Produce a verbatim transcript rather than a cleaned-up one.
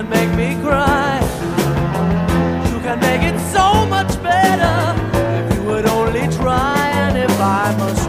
can make me cry. You can make it so much better if you would only try. And if I must